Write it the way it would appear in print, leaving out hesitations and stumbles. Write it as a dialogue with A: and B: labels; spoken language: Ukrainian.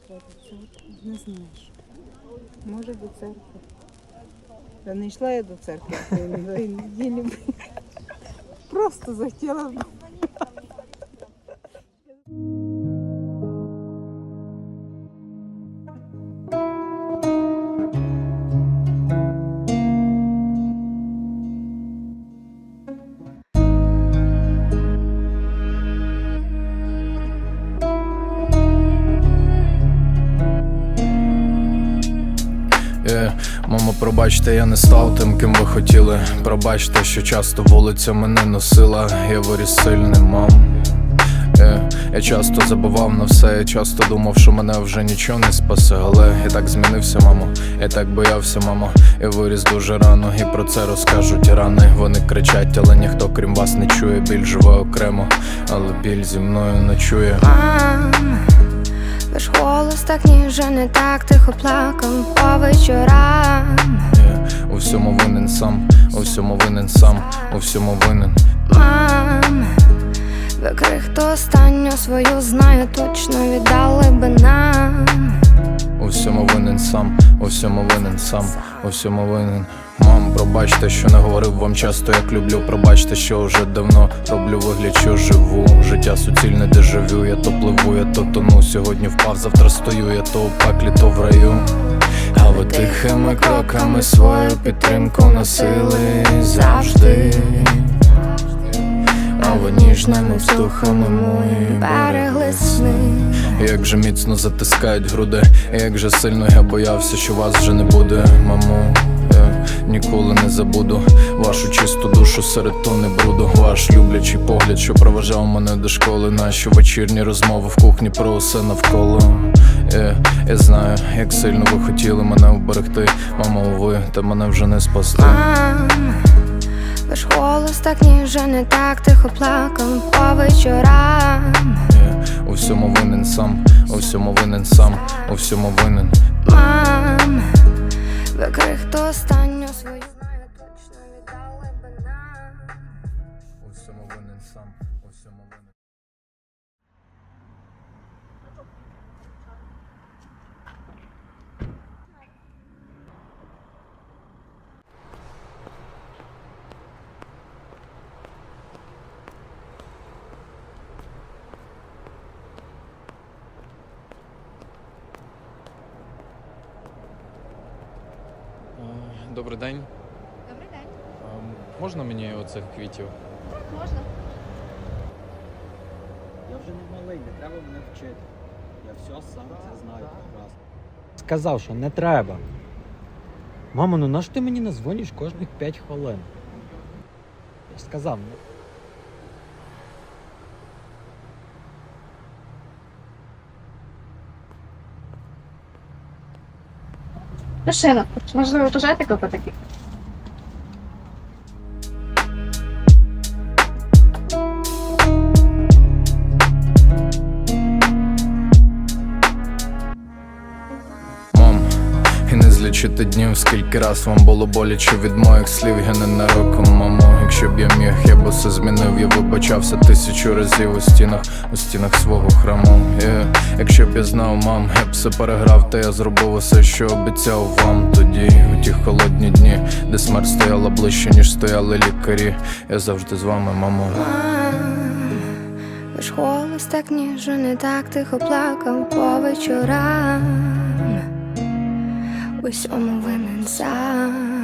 A: Не знаєш. Може до церкви. Та не йшла я до церкви цієї неділі. Просто захотіла.
B: Мамо, пробачте, я не став тим, ким ви хотіли. Пробачте, що часто вулиця мене носила. Я виріс сильним, мам. Я часто забував на все, я часто думав, що мене вже нічого не спасе. Але я так змінився, мамо, я так боявся, мамо. Я виріс дуже рано, і про це розкажуть рани. Вони кричать, але ніхто крім вас не чує. Біль живе окремо, але біль зі мною ночує.
C: Ваш голос так ніжний, так тихо плакав по вечорам.
B: У всьому винен сам, у всьому винен сам, у всьому винен.
C: Мам, ви крихту останню свою, знаю, точно віддали би нам.
B: У всьому винен сам, у всьому винен сам, у всьому винен. Мам, пробачте, що не говорив вам часто, як люблю. Пробачте, що вже давно роблю вигляд, що живу. Життя суцільне дежавю, я то пливу, я то тону. Сьогодні впав, завтра стою, я то у пеклі, то в раю. А ви тихими кроками свою підтримку носили завжди. А ви ніжними вздохами мої
C: берегли сни.
B: Як же міцно затискають груди, як же сильно я боявся, що вас вже не буде. Мамо, я ніколи не забуду вашу чисту душу серед тони бруду. Ваш люблячий погляд, що проважав мене до школи. Наші вечірні розмови в кухні про усе навколо. Я знаю, як сильно ви хотіли мене вберегти. Мамо, ви, та мене вже не спасти.
C: Ваш голос так ніжний, так тихо плакав по вечорам.
B: У всьому винен сам, у всьому винен сам, у всьому винен.
C: Мам, ви крихту останню свою, знаю, точно віддали би нам.
B: У всьому винен сам, у всьому винен.
D: Добрий день.
E: Добрий день.
D: Можна мені оцих квітів?
E: Так, можна.
F: Я вже не малий, не треба мене вчити. Я все сам це знаю прекрасно.
G: Сказав, що не треба. Мамо, ну наш ти мені назвониш кожних 5 хвилин? Я ж сказав, ну.
E: Машина. Можливо, ви бажаєте купити такі?
B: Мам, і не злічити днів, скільки раз вам було боляче від моїх слів. Я не нароком, мамо, якщо б я міг, я б усе змінив. Я вибачався 1000 разів у стінах свого храму. Якщо б я знав, мам, я б все переграв. Та я зробив усе, що обіцяв вам тоді. У ті холодні дні, де смерть стояла ближче, ніж стояли лікарі. Я завжди з вами, мамо.
C: Ваш голос так ніжний, так тихо плакав по вечорам. У всьому винен сам.